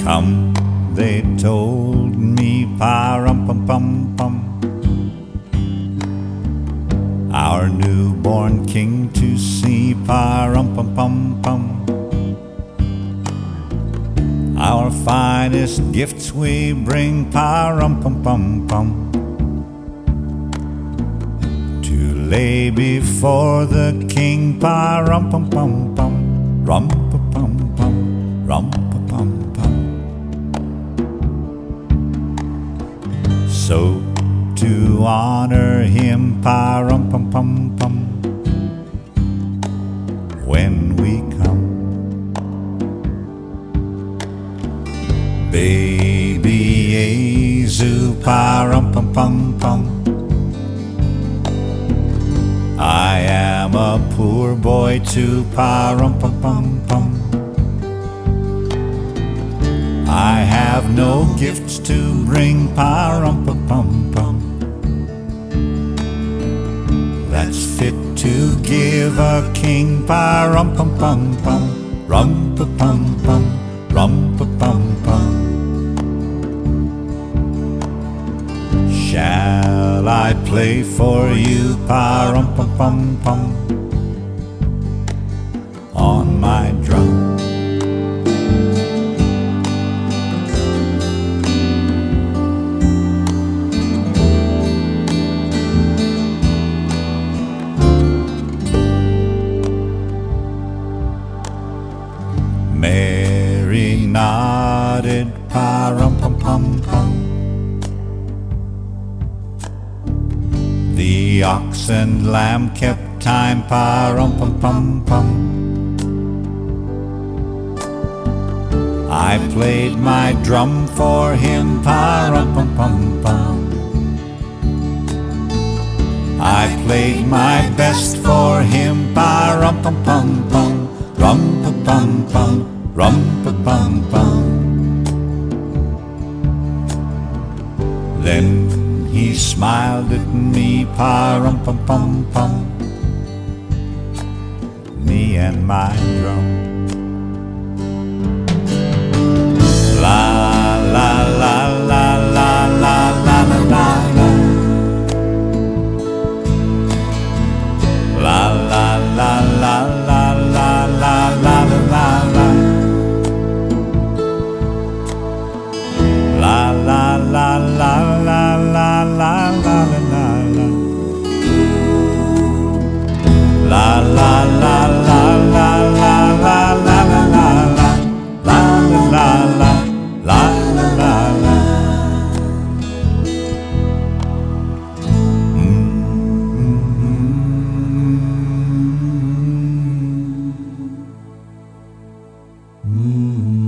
Come, they told me, pa-rum-pum-pum-pum, our newborn king to see, pa-rum-pum-pum-pum. Our finest gifts we bring, pa-rum-pum-pum-pum, to lay before the king, pa-rum-pum-pum-pum, rum-pa-pum-pum, rum-pa-pum-pum. So to honor him, pa-rum-pum-pum-pum, when we come, baby Yesu, pa-rum-pum-pum-pum, I am a poor boy too, pa-rum-pum-pum-pum. I have no gifts to bring, pa-rum-pum-pum-pum, that's fit to give a king, pa-rum-pum-pum-pum, rum-pa-pum-pum, rum-pa-pum-pum. Shall I play for you, pa-rum-pum-pum-pum, on my drum? Mary nodded, pa-rum-pum-pum-pum. The ox and lamb kept time, pa-rum-pum-pum-pum. I played my drum for him, pa-rum-pum-pum-pum. I played my best for him, pa-rum-pum-pum-pum, rum-pa-pum-pum, rum-pa-pum-pum. Then he smiled at me, pa-rum-pum-pum-pum, me and my drum. La la la la la la la la la la. La la la la la la la la la la. La la la la la la la la la la. La la la la la la la la la la. La la la la la la. Mm-hmm.